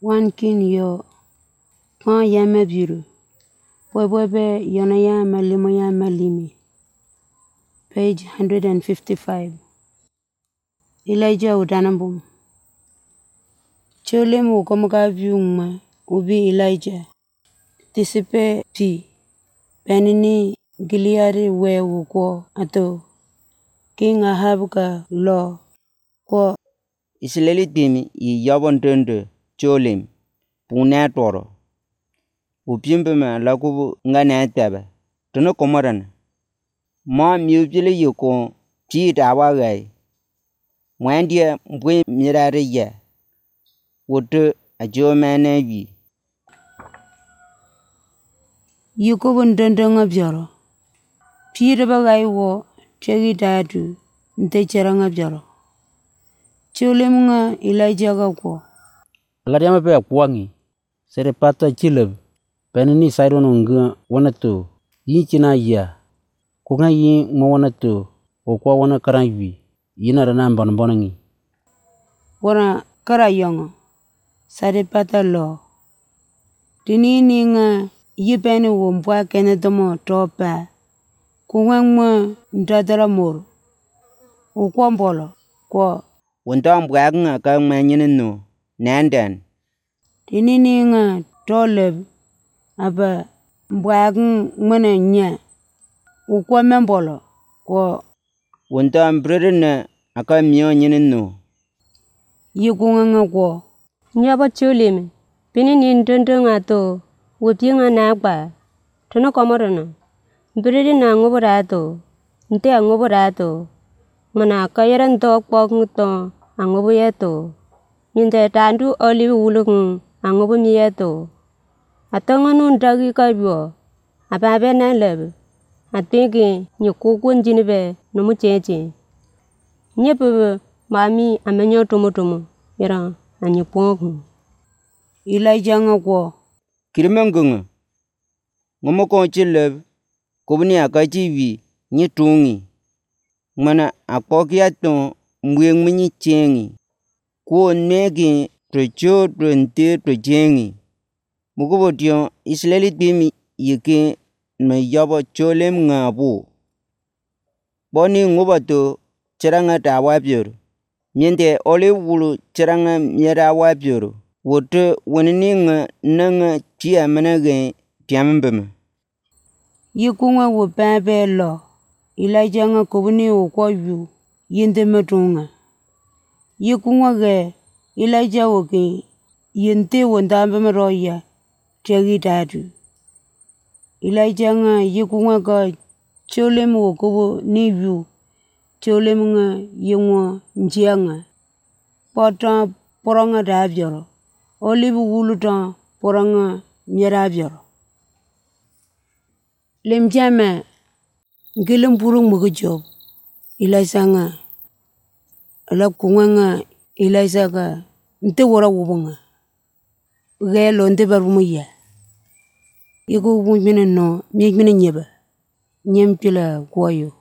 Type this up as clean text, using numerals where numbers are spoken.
1 King yo ma yama biru webwebe yona yama limi page 155. Elijah udanambum chole mu komuka viungma ubi Elijah tisipe pi penini giliari we ukwo ato King Ahab ka lo kwa Israeli timi i yabon tende cholim pune toro upimbe ma lakubu ngane tebe tono komoran ma miupile yuko pi dawa gai mwandia mbwe mirare ye wote ajo mane bi yuko bundonga byoro pi reba gai wo chegi dadu nte cheranga byoro cholim nga Elijah ga ko Alariama pe akwangi sere pata chileb penini saido nunga wanato yi china ya kunga yi mo wanato o kwa wana karangi yina rana bonbonangi wana karayongo sare pata lo dinini nga yipeni wo mbwa kene tomo topa kunga ngwa ndadara mor o kwa mbolo ko wonta mbwa nga ka manyene no nandan dinini nga toleb aba mbwa ngwana nya o kwa membolo ko wonta mbrere na aka mio nyene no yikunga nga ko nyaba cholim pini ni ndondo nga to wopi nga na gba tono komorona mbrere na ngobora to nte ngobora to mana kayaran to pok to angobo yeto ninde tandu oli wulung angobo mi yeto atonga nun dagi kabyo ababe na leb atege nyukukun jinibe no mu cheche nyepe mami amenyo tomotomo yara anyipoku Elijah nga ko kirmengunga ngomoko chileb kubni akachivi nyitungi mana akokia to mweng mnyi chengi ko negi trecho trente trechengi mugobodio Israeli timi yike me yabo cholem ngabu boni ngobato cheranga tawabyor miende ole wulu cheranga miera wabyor wote wonininga nanga chia manage tiambema yikunga wo pabe lo Elijah nga kubni o ko yu yinde metunga yikunga ge Elijah wo ke yinte wonda be roya tegi dadu Elijah nga yikunga ga cholem wo ko ni yu cholem nga yingwa njianga pota poranga dabyoro olibu wuluta poranga mirabyoro lemjama ngilim burung mugujob Elijah nga ala kunga nga Elijah ga nte wora wubunga gelo nte barumuya yiko wubun no mi nyeba nyempila koyo